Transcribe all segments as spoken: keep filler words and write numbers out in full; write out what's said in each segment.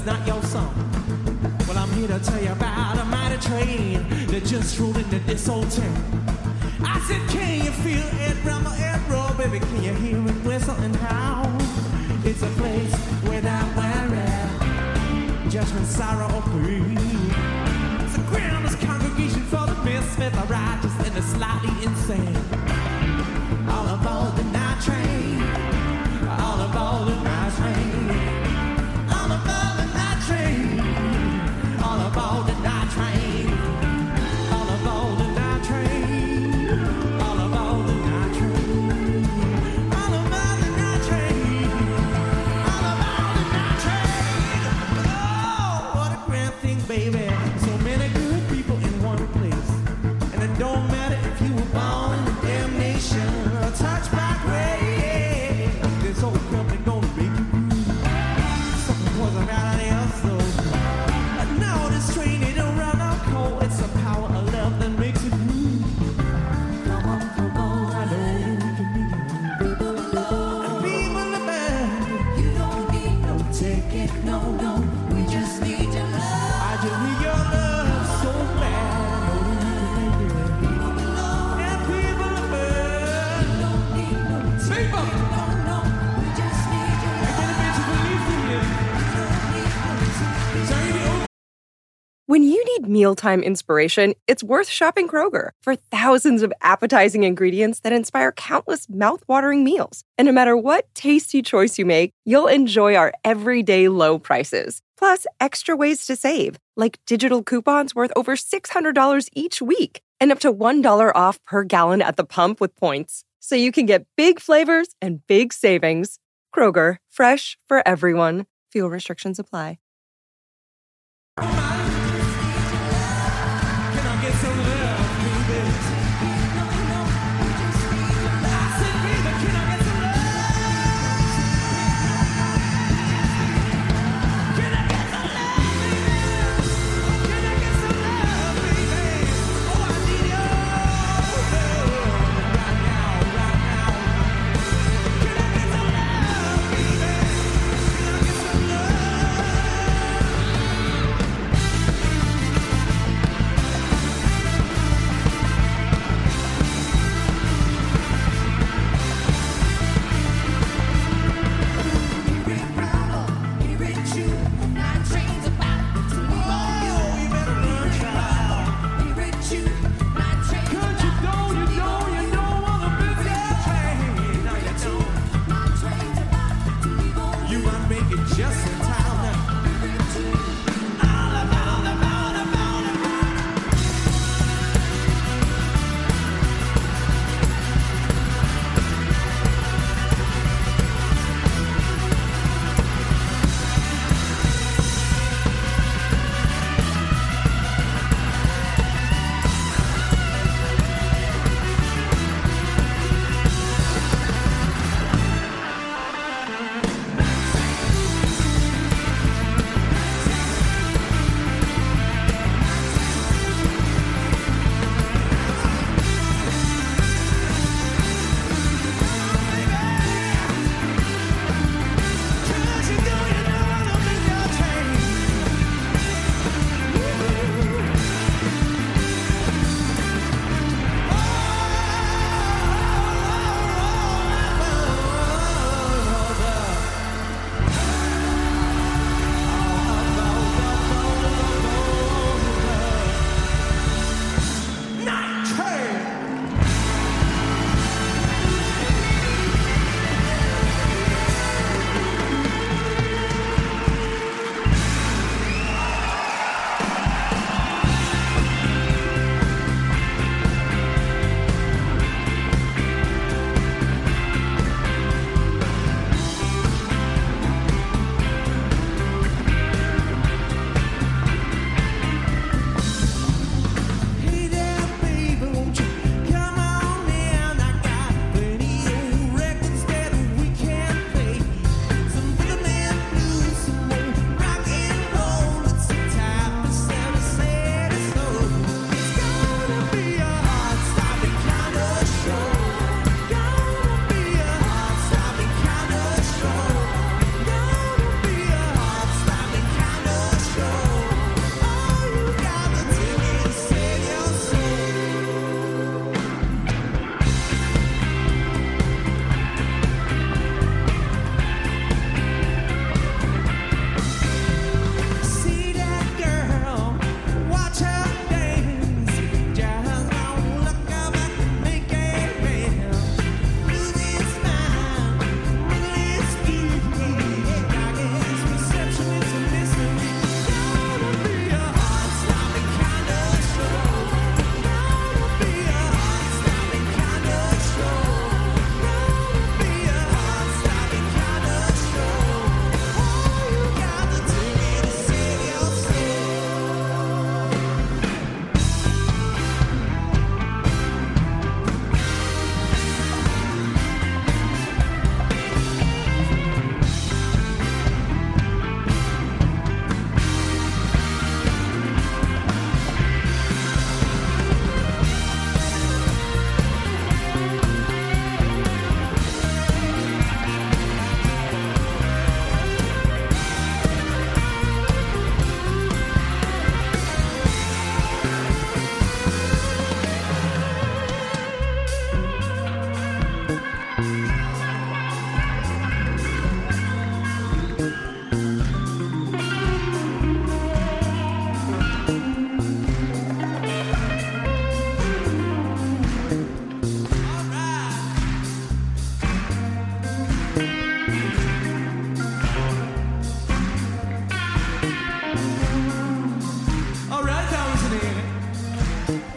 not your song. Well, I'm here to tell you about a mighty train that just rolled into this old town. I said, can you feel it rumble and roll, baby? Can you hear it whistle and howl? It's a place without worry, judgment, sorrow, or pain. It's a groundless congregation for the misfit, the righteous, and the slightly insane. All aboard the night train, all aboard the night train, all aboard the night train, all aboard the night train, all aboard the night train, all aboard the night train, all aboard the night train, all aboard the night train. Oh, what a grand thing, baby. So many good people in one place, and it don't matter if you were born in damnation or touched by grace. This old company gonna make you groove. Something wasn't out else though. But now this train it don't run out cold. It's the power of love that makes it move. Come on, come on, I know we can be people alone. And people in the band. You don't need no ticket, no, no. We just need your love. I just need your love so bad. I know we can make it. People alone. And people in the band. You don't need no ticket, no, no. We just need your love. I get a bitch to believe in you. You don't need no ticket. Turn the old When you need mealtime inspiration, it's worth shopping Kroger for thousands of appetizing ingredients that inspire countless mouth-watering meals. And no matter what tasty choice you make, you'll enjoy our everyday low prices. Plus, extra ways to save, like digital coupons worth over six hundred dollars each week and up to one dollar off per gallon at the pump with points. So you can get big flavors and big savings. Kroger, fresh for everyone. Fuel restrictions apply. Can I get some love, baby? I said, baby, can I get some love? Can I get some love, baby? Can I get some love, baby? Oh, I need you right now, right now. Can I get some love, baby? Can I get some love? Just in time now. All about, about, about, about.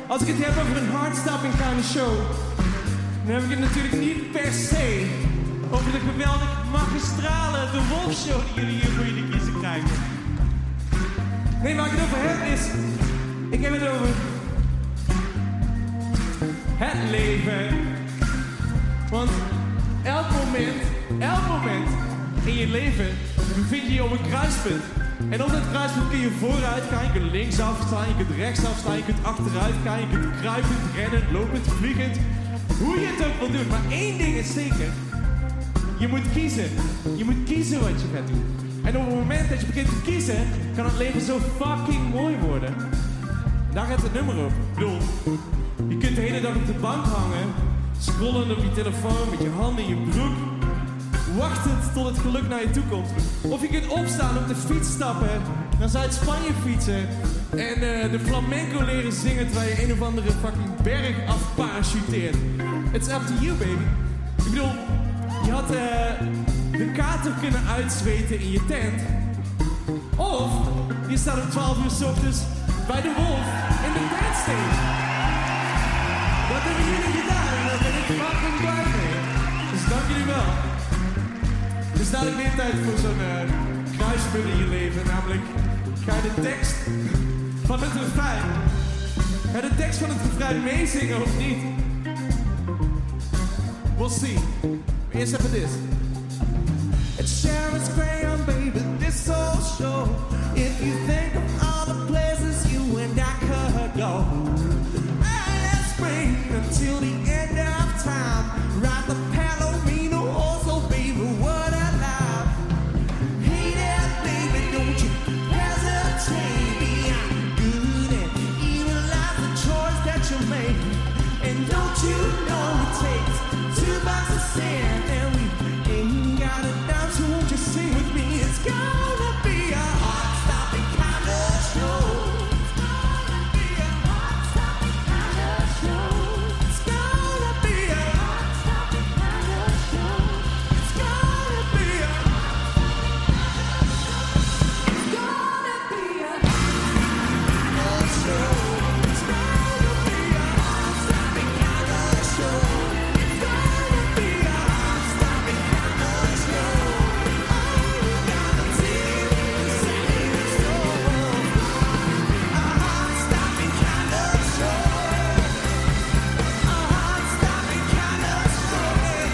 Als ik het heb over een hardstopping kind of show, dan heb ik het natuurlijk niet per se over de geweldig magistrale De Wolf Show die jullie hier voor jullie kiezen krijgen. Nee, waar ik het over heb is, ik heb het over het leven. Want elk moment, elk moment in je leven bevind je je op een kruispunt. En op dat kruispunt kun je vooruit gaan, je kunt linksaf staan, je kunt rechtsaf staan, je kunt achteruit gaan, je kunt kruipend, rennend, lopend, vliegend. Hoe je het ook wil doen, maar één ding is zeker. Je moet kiezen. Je moet kiezen wat je gaat doen. En op het moment dat je begint te kiezen, kan het leven zo fucking mooi worden. En daar gaat het nummer over. Ik bedoel, je kunt de hele dag op de bank hangen, scrollend op je telefoon met je handen in je broek, wachtend tot het geluk naar je toe komt. Of je kunt opstaan, op de fiets stappen, naar Zuid-Spanje fietsen en uh, de flamenco leren zingen terwijl je een of andere fucking berg afparachuteert. It's up to you, baby. Ik bedoel, je had uh, de kater kunnen uitzweten in je tent. Of je staat om twaalf uur 's ochtends bij de wolf in de tentstage. Dat hebben jullie gedaan en daar ben ik fucking blij mee. Dus dank jullie wel. Er is dadelijk weer tijd voor zo'n uh, kruispunt in je leven. Namelijk, ga je de tekst van het refrein, ga je de tekst van het refrein meezingen of niet? We'll see. Eerst even dit. It's Sharon's crayon, baby, this old show. If you think of all the places you and I could go. And let's spring until the end of time. Ride the Palomino also, baby, what a life. Hey there, baby, don't you hesitate. Beyond good and evil lies the choice that you make. And don't you know it takes two bucks of sand and we ain't got it down, so won't you sing with me? It's gonna be a heart-stopping kind of show. It's gonna be a heart-stopping kind of show. It's gonna be a It's gonna be a show. It's gonna be a heart-stopping kind of show. It's gonna be a heart-stopping kind of show. All you gotta do is say it's so. A heart-stopping kind of show. A heart-stopping kind of show.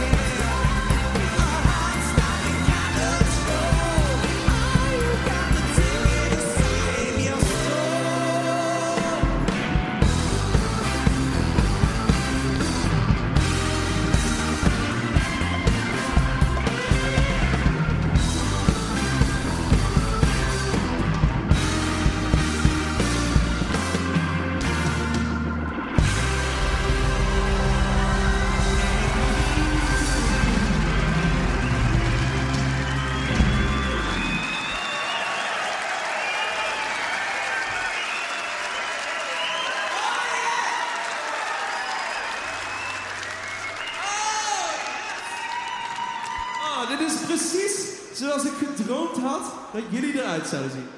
A heart-stopping kind of show. All you gotta do is save your soul. Oh, dit is precies zoals ik gedroomd had dat jullie eruit zouden zien.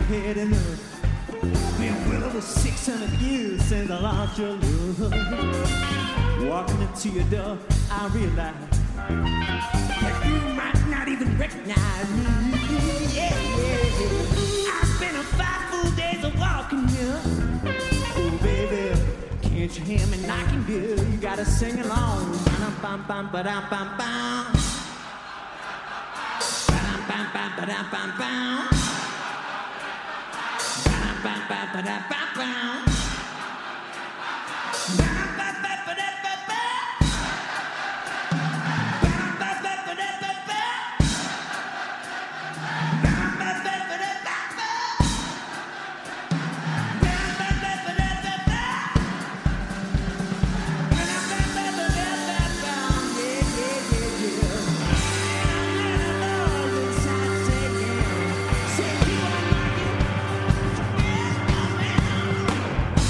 had enough. Been well over six hundred years since I lost your love. Walking up to your door, I realized that you might not even recognize me. Yeah, yeah. I spent a five full days of walking here. Oh, baby, can't you hear me knocking here? You gotta sing along. Bam, bam, ba, dam, bam, bam. Bam, bam, bam, ba, dam, bam, bam. Bam, bam, bam, ba, dam, bam, bam. Bam, bam, bam, ba, dam, bam, bam. Bam, bam, bam, ba, dam, bam, bam. Bam, bam, bam, ba, dam, bam, bam. Bam, bam, bam, ba, dam, bam, bam. Bam, bam, bam, ba, dam, bam, bam. Yeah, yeah, yeah, yeah. And I love inside taking. Say keep on knocking. Yeah, oh, man.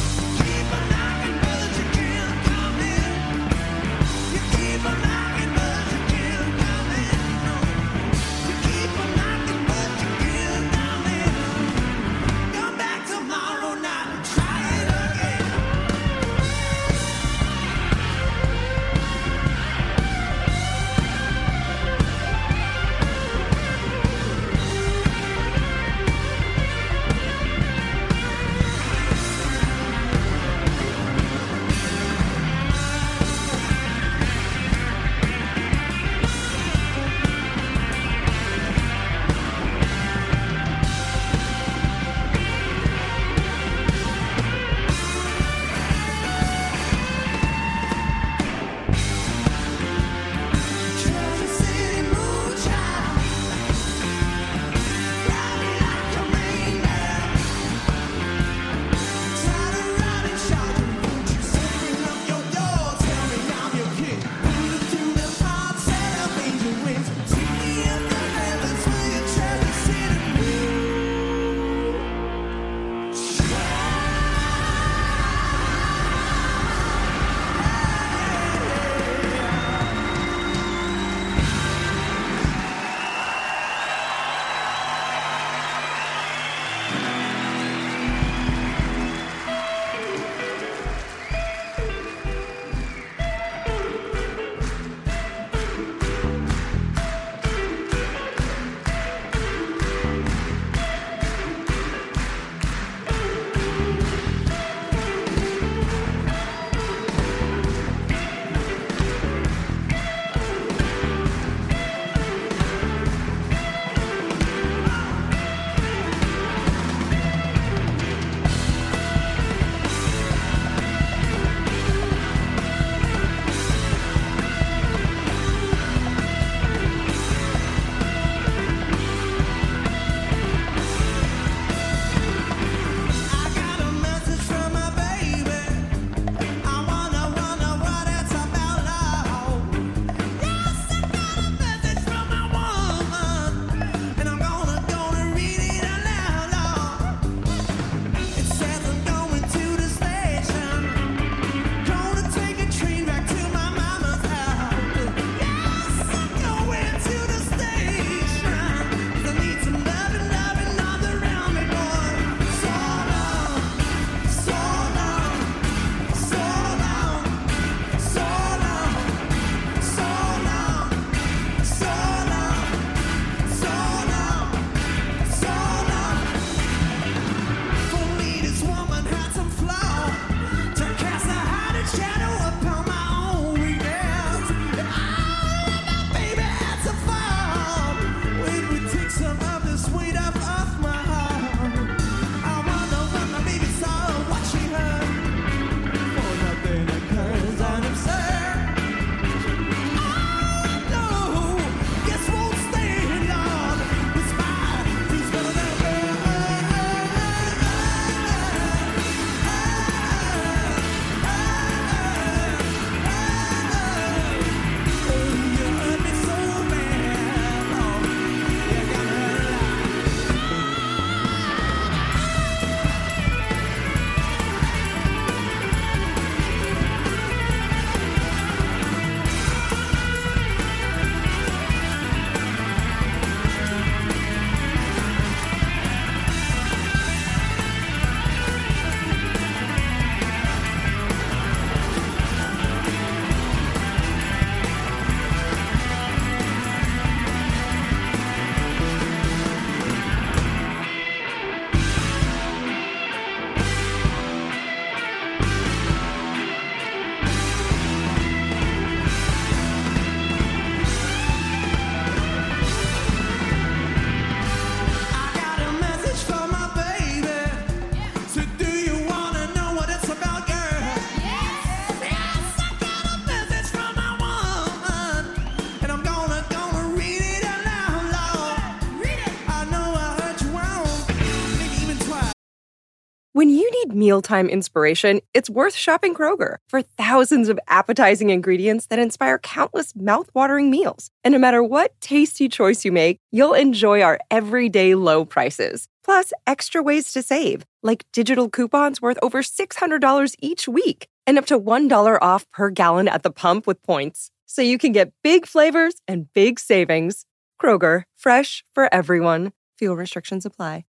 When you need mealtime inspiration, it's worth shopping Kroger for thousands of appetizing ingredients that inspire countless mouth-watering meals. And no matter what tasty choice you make, you'll enjoy our everyday low prices. Plus, extra ways to save, like digital coupons worth over six hundred dollars each week and up to one dollar off per gallon at the pump with points. So you can get big flavors and big savings. Kroger, fresh for everyone. Fuel restrictions apply.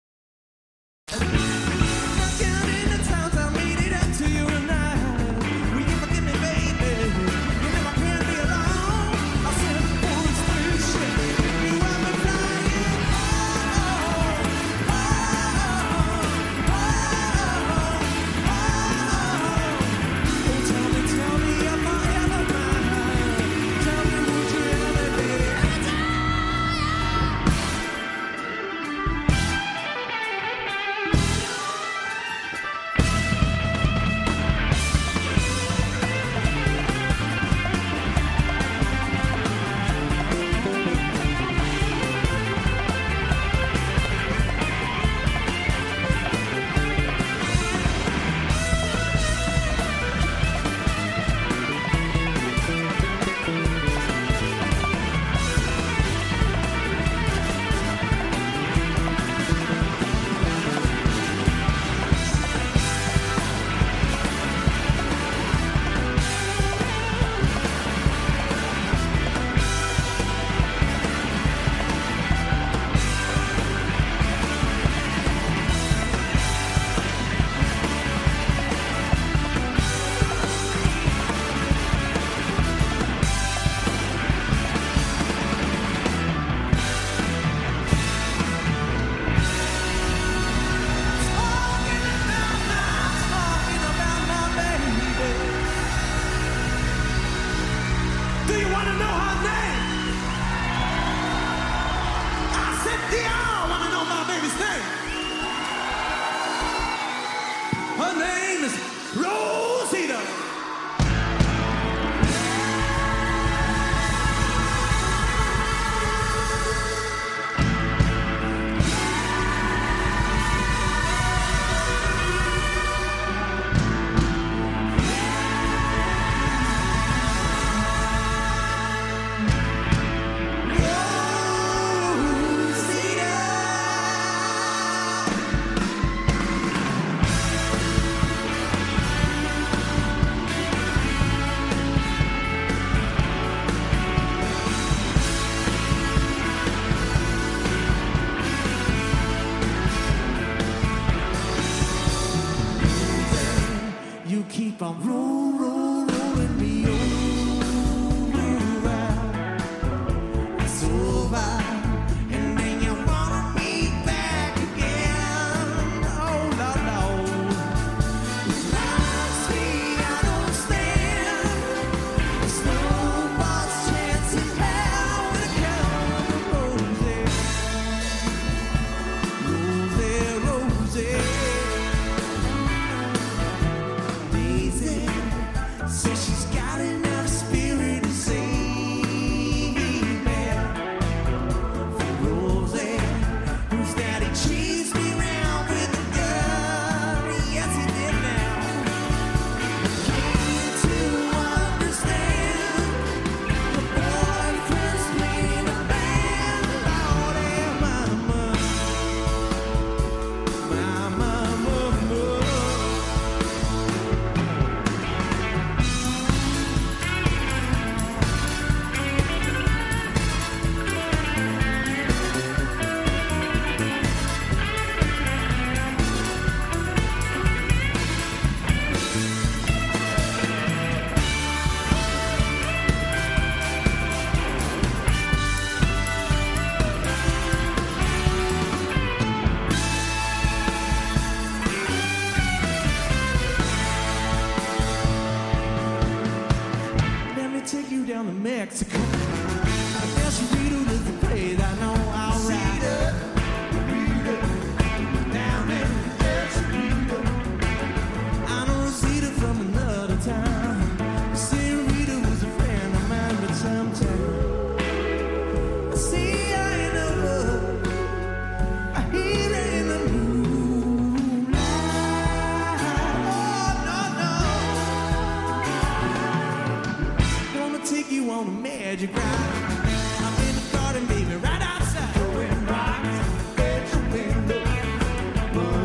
Keep on roll, roll, rolling me over. It's over, and then you want me back again. Oh, no, no. Honestly, I don't stand. There's no boss chance in hell when it comes to Rosie. Rosie, Rosie.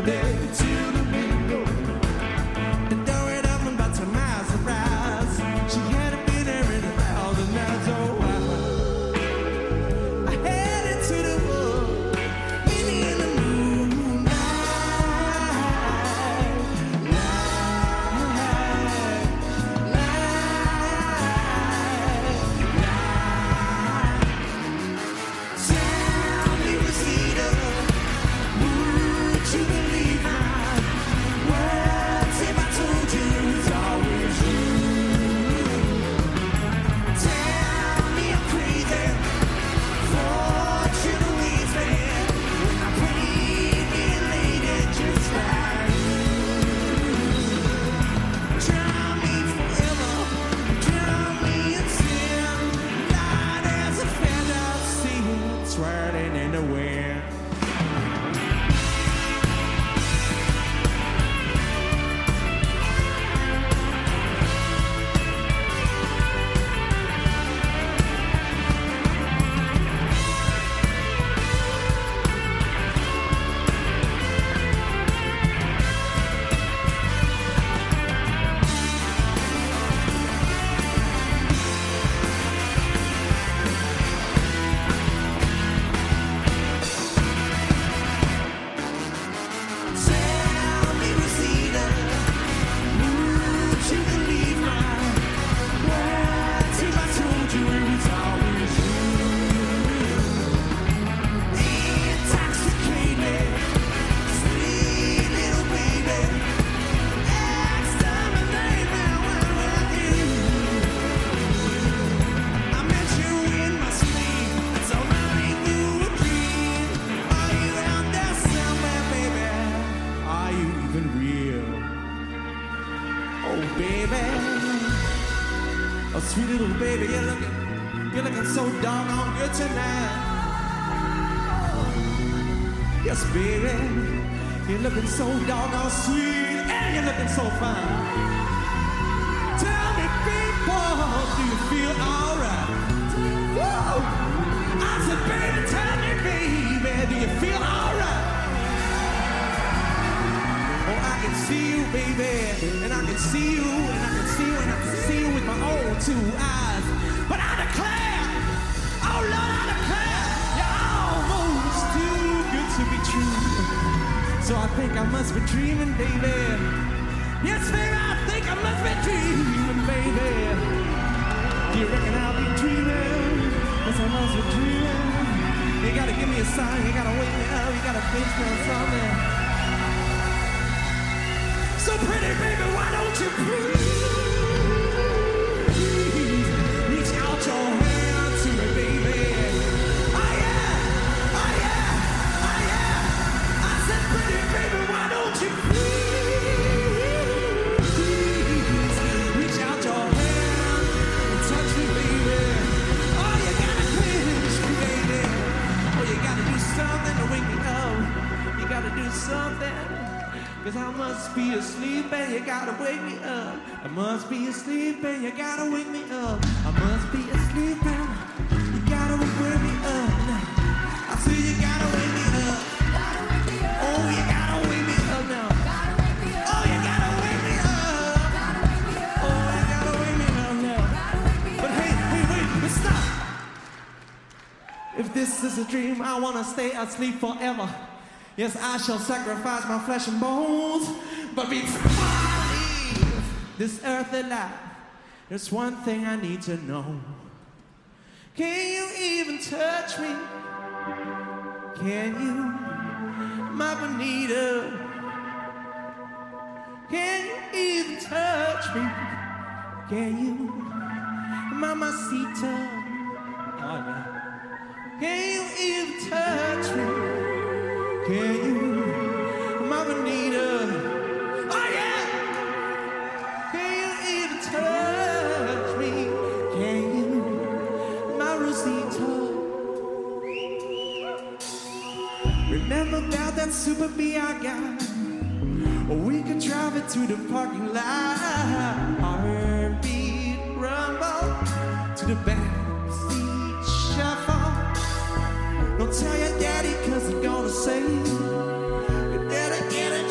Sweet little baby, you're looking, you're looking so doggone good tonight. Yes, baby, you're looking so doggone sweet, and you're looking so fine. Tell me, people, do you feel alright? Whoa! I said, baby, tell me, baby, do you feel alright? Oh, I can see you, baby, and I can see you, and I can see you, and I can see you with my own two eyes. But I declare, oh Lord, I declare, you're almost too good to be true. So I think I must be dreaming, baby. Yes, baby, I think I must be dreaming, baby. Do you reckon I'll be dreaming? Yes, I must be dreaming. You gotta give me a sign, you gotta wake me up, you gotta face me on something. So pretty, baby, why don't you please reach out your hand to me, baby? Oh yeah, oh yeah, oh yeah. I said, pretty, baby, why don't you please reach out your hand and touch me, baby? Oh, you gotta pinch me, baby. Oh, you gotta do something to wake me up. You gotta do something. Cause I must be asleep and you gotta wake me up. I must be asleep and you gotta wake me up. I must be asleep and you gotta wake me up. I say you gotta wake me up. Oh, you gotta wake me up now. Oh, you gotta wake me up. Oh, you gotta wake me up now. But hey, hey, wait, but stop. If this is a dream, I wanna stay asleep forever. Yes, I shall sacrifice my flesh and bones, but before I leave this earthly life, there's one thing I need to know. Can you even touch me? Can you, my Bonita? Can you even touch me? Can you, Mamacita? Oh, yeah. Can you even touch me? Can you, my Bonita? Oh yeah! Can you even touch me? Can you, my Rosita? Remember about that super B I got? Or we could drive it to the parking lot. Heartbeat rumble to the backseat shuffle. Don't tell your daddy, cause he's gonna say your daddy get it.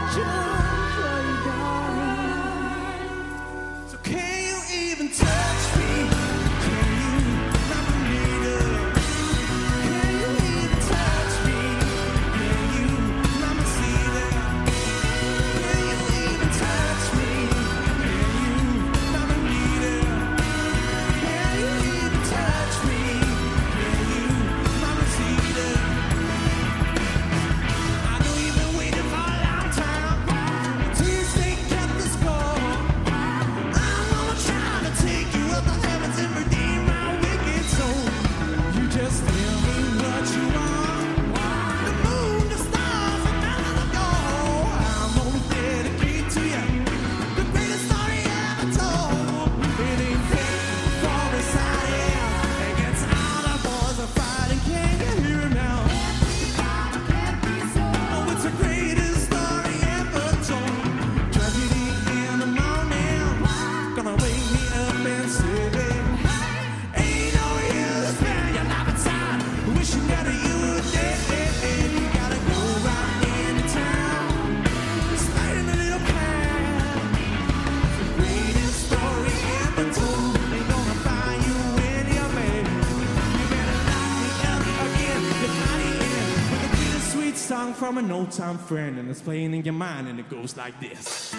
From an old-time friend, and it's playing in your mind, and it goes like this.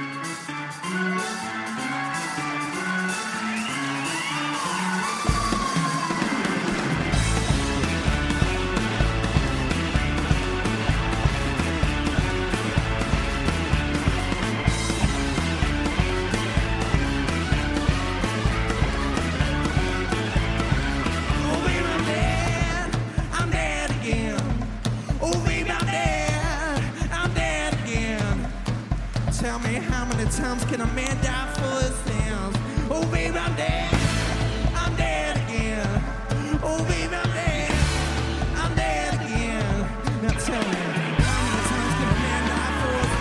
Times can a man die for his sins? Oh, baby, I'm dead. I'm dead again. Oh, baby, I'm dead. I'm dead again. Now tell me, how many times can a man die for his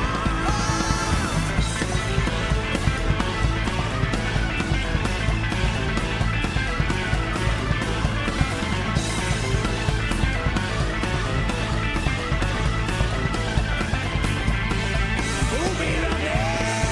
Oh, baby, I'm dead.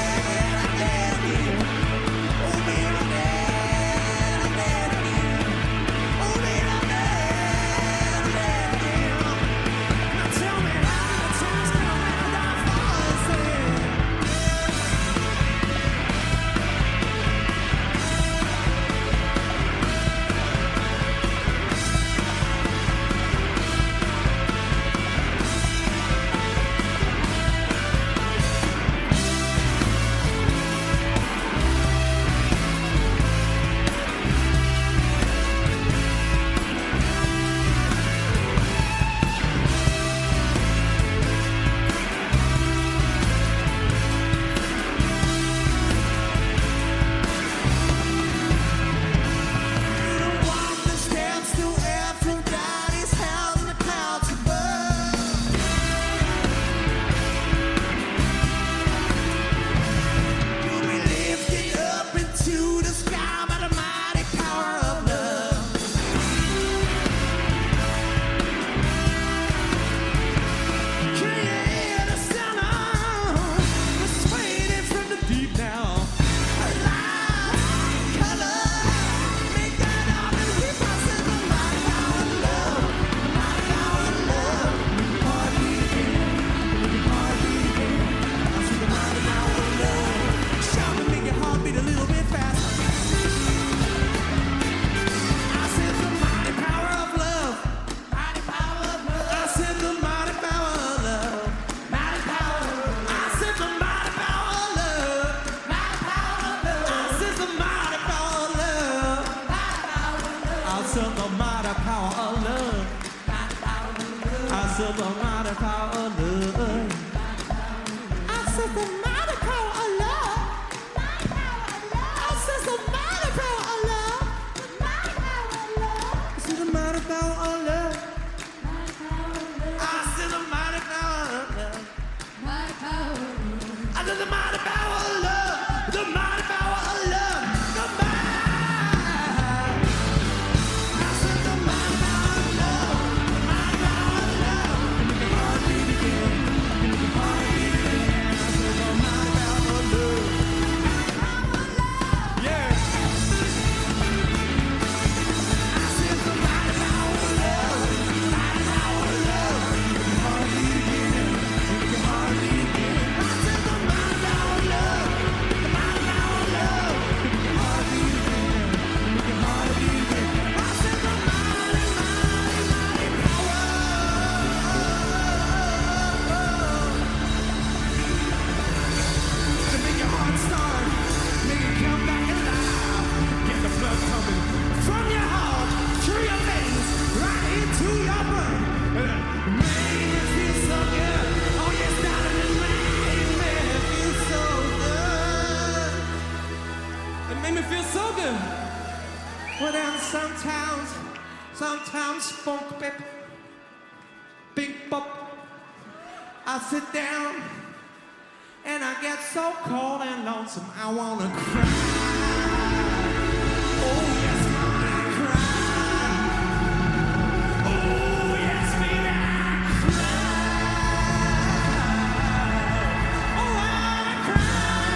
of the mighty power of love. I said the mighty power of love. I said the mighty power of love. I said the mighty power of love. I said the mighty power of love. I said the mighty power of love. The mighty power of love. The mighty. I said the mighty power of love. The mighty power of love. Give me your heartbeat again. Give me your heartbeat again. feels so good. Well, then sometimes, sometimes funk pep, big pop. I sit down and I get so cold and lonesome, I wanna cry. Oh yes, mama, I cry. Oh yes, baby, I cry. Oh, I cry.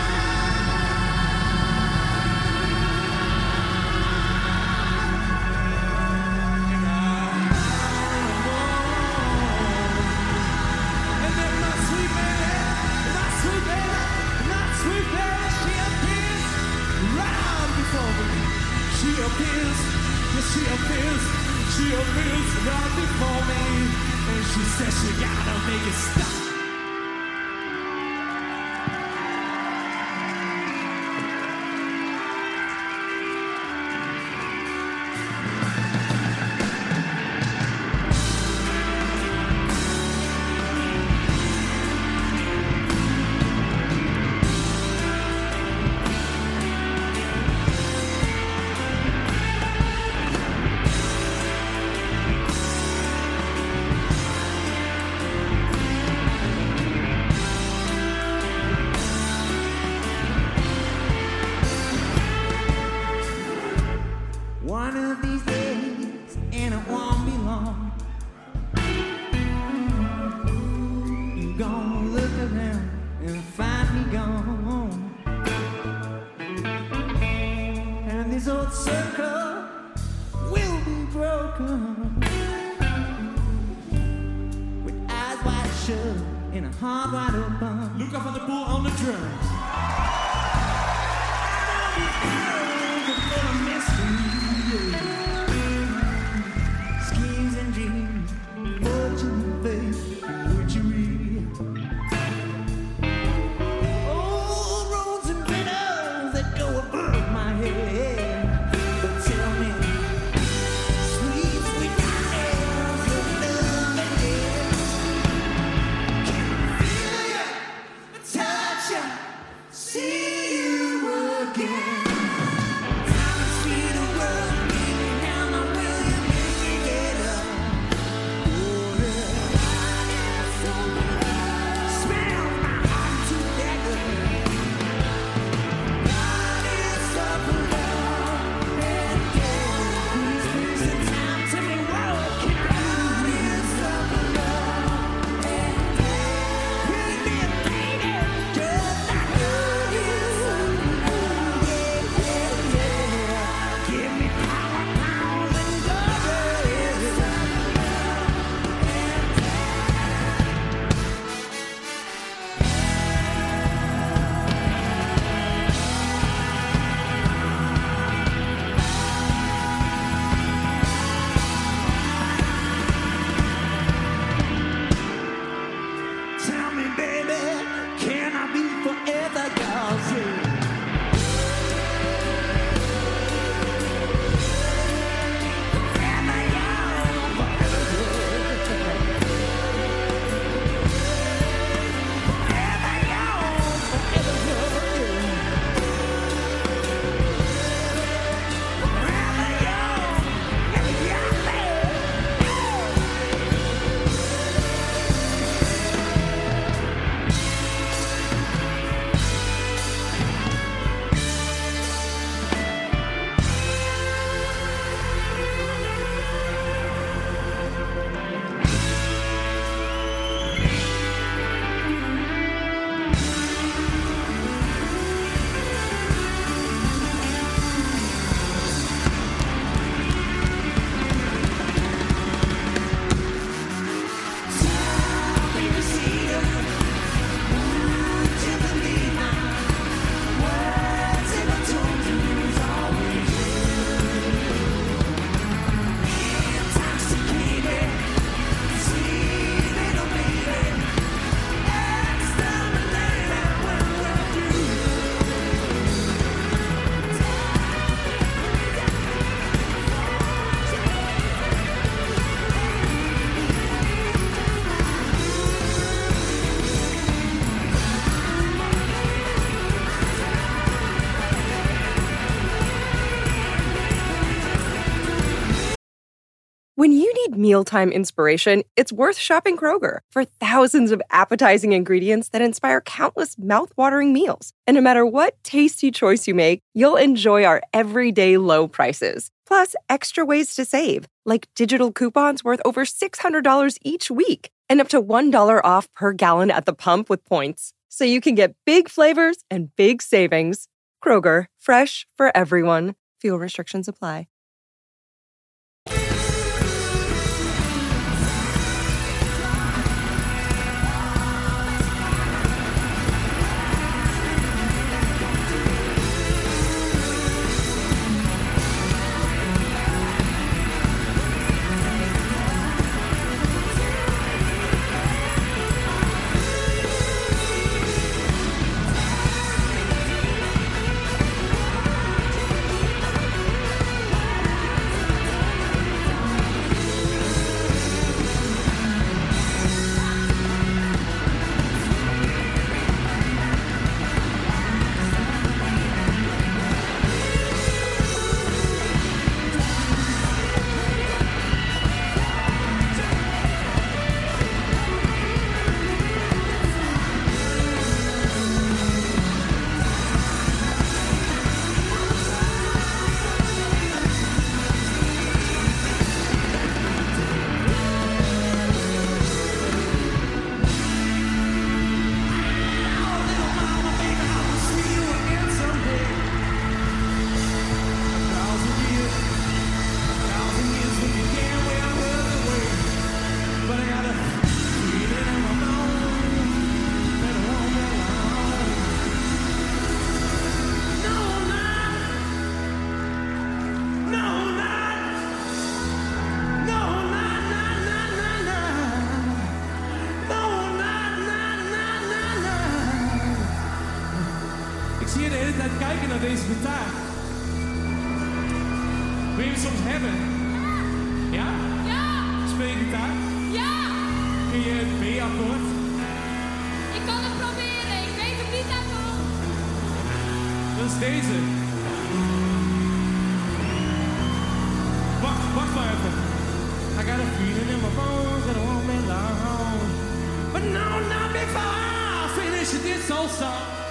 And then my sweet baby, my sweet baby, my sweet baby, she appears right before me. She appears, yes, she appears, she appears right before me. And she says she gotta make it stop. One of these days, and it won't be long, you're gonna look around and find me gone. And this old circle will be broken, with eyes wide shut and a heart wide open. Look up on the bull on the drums. Schemes and dreams, fortune and fate, witchery. Old roads and meadows that go above my head. But tell me, sweet, sweet tales of love and years. Can I feel you, touch you, see you again? When you need mealtime inspiration, it's worth shopping Kroger for thousands of appetizing ingredients that inspire countless mouth-watering meals. And no matter what tasty choice you make, you'll enjoy our everyday low prices. Plus, extra ways to save, like digital coupons worth over six hundred dollars each week and up to one dollar off per gallon at the pump with points. So you can get big flavors and big savings. Kroger, fresh for everyone. Fuel restrictions apply. Zie je de hele tijd kijken naar deze gitaar? Wil je hem soms hebben? Ja? Ja! Speel je gitaar? Ja! Kun je het B-akkoord? Ik kan het proberen, ik weet het niet uit mijn hoofd. Dat is deze. Wacht, wacht maar even. I got a feeling in my bones that I won't be long. But no, not before I finish this old song.